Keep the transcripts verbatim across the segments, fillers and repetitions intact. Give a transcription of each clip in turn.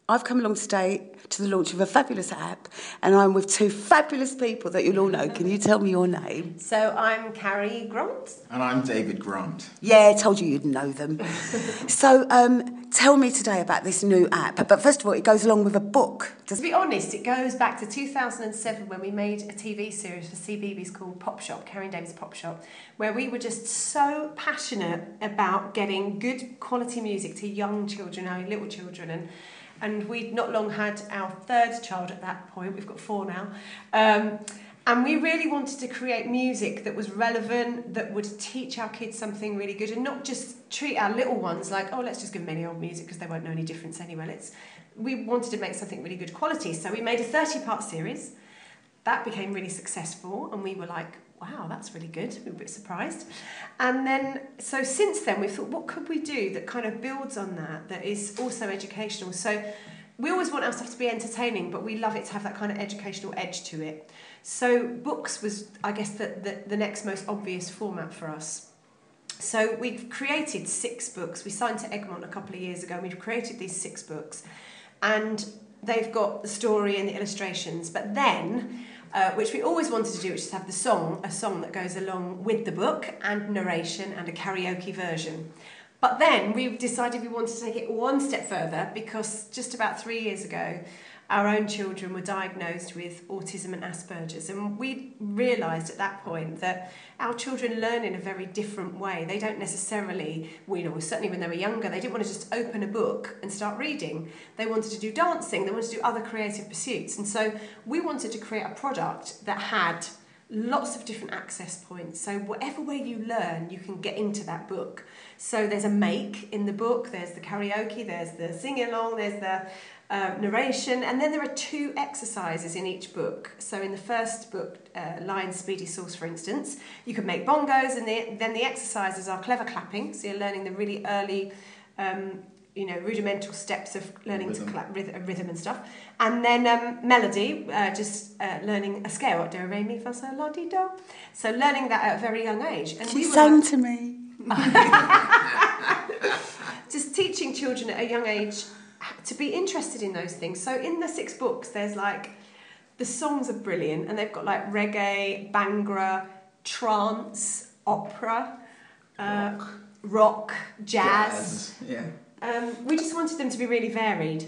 I've come along today to the launch of a fabulous app, and I'm with two fabulous people that you'll all know. Can you tell me your name? So I'm Carrie Grant. And I'm David Grant. Yeah, I told you you'd know them. So um, tell me today about this new app. But first of all, it goes along with a book. To be honest, it goes back to two thousand seven when we made a T V series for C B B S called Pop Shop, Carrie and David's Pop Shop, where we were just so passionate about getting good quality music to young children, our little children, and And we'd not long had our third child at that point. We've got four now. Um, and we really wanted to create music that was relevant, that would teach our kids something really good, and not just treat our little ones like, oh, let's just give them any old music because they won't know any difference anyway. Let's, we wanted to make something really good quality. So we made a thirty-part series. That became really successful, and we were like, wow, that's really good. We were a bit surprised. And then, so since then, we thought, what could we do that kind of builds on that, that is also educational? So we always want our stuff to be entertaining, but we love it to have that kind of educational edge to it. So books was, I guess, the, the, the next most obvious format for us. So we've created six books. We signed to Egmont a couple of years ago, and we've created these six books. And they've got the story and the illustrations, but then... Uh, which we always wanted to do, which is have the song, a song that goes along with the book, and narration, and a karaoke version. But then we decided we wanted to take it one step further, because just about three years ago, our own children were diagnosed with autism and Asperger's, and we realised at that point that our children learn in a very different way. They don't necessarily, well, you know, certainly when they were younger, they didn't want to just open a book and start reading. They wanted to do dancing, they wanted to do other creative pursuits, and so we wanted to create a product that had lots of different access points. So whatever way you learn, you can get into that book. So there's a make in the book, there's the karaoke, there's the sing-along, there's the uh, narration, and then there are two exercises in each book. So in the first book, uh, Lion Speedy Sauce, for instance, you can make bongos, and the, then the exercises are clever clapping, so you're learning the really early um, you know, rudimental steps of learning rhythm. to clap rhythm, rhythm and stuff. And then um, melody, uh, just uh, learning a scale, do, re, mi, fa, sol, la, di, do. So learning that at a very young age. And she we sang like, to me. just teaching children at a young age to be interested in those things. So in the six books, there's like, the songs are brilliant, and they've got like reggae, bhangra, trance, opera, uh, rock. rock, jazz. jazz. Yeah. Um, we just wanted them to be really varied.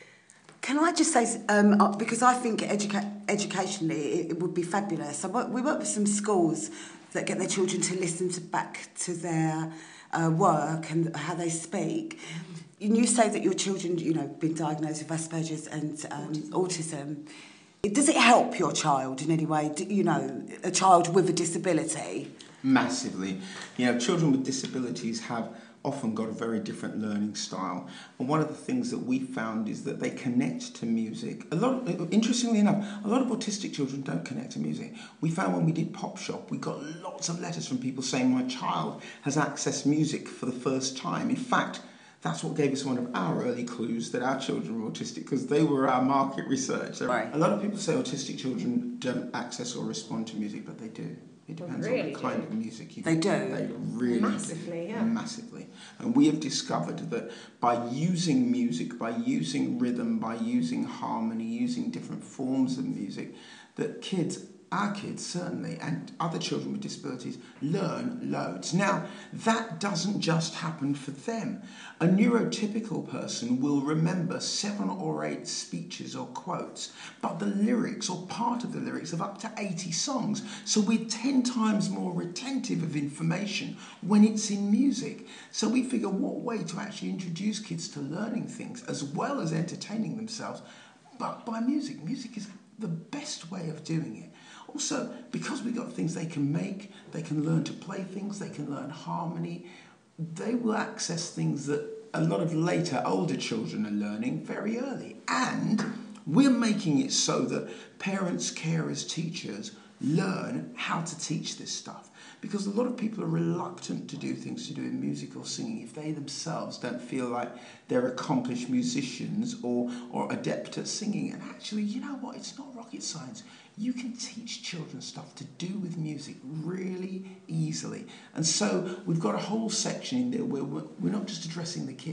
Can I just say, um, because I think educa- educationally it, it would be fabulous. So we work with some schools that get their children to listen to back to their uh, work and how they speak. And you say that your children, you know, been diagnosed with Asperger's and um, autism. autism. Does it help your child in any way? Do, you know, a child with a disability? Massively. You know, children with disabilities have often got a very different learning style, and one of the things that we found is that they connect to music. A lot of, interestingly enough, a lot of autistic children don't connect to music. We found when we did Pop Shop, we got lots of letters from people saying my child has accessed music for the first time. In fact, that's what gave us one of our early clues that our children were autistic, because they were our market research. So right. A lot of people say autistic children don't access or respond to music, but they do. It depends really on the kind do. of music you They do. They really Massively, do. yeah. Massively. And we have discovered that by using music, by using rhythm, by using harmony, using different forms of music, that kids, our kids certainly, and other children with disabilities, learn loads. Now, that doesn't just happen for them. A neurotypical person will remember seven or eight speeches or quotes, but the lyrics or part of the lyrics of up to eighty songs. So we're ten times more retentive of information when it's in music. So we figure what way to actually introduce kids to learning things as well as entertaining themselves, but by music. Music is the best way of doing it. Also, because we've got things they can make, they can learn to play things, they can learn harmony, they will access things that a lot of later, older children are learning very early. And we're making it so that parents, carers, teachers learn how to teach this stuff. Because a lot of people are reluctant to do things to do with music or singing if they themselves don't feel like they're accomplished musicians or, or adept at singing. And actually, you know what? It's not rocket science. You can teach children stuff to do with music really easily. And so we've got a whole section in there where we're, we're not just addressing the kids,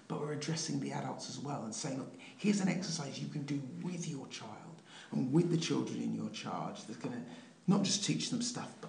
but we're addressing the adults as well and saying, look, here's an exercise you can do with your child and with the children in your charge that's going to not just teach them stuff,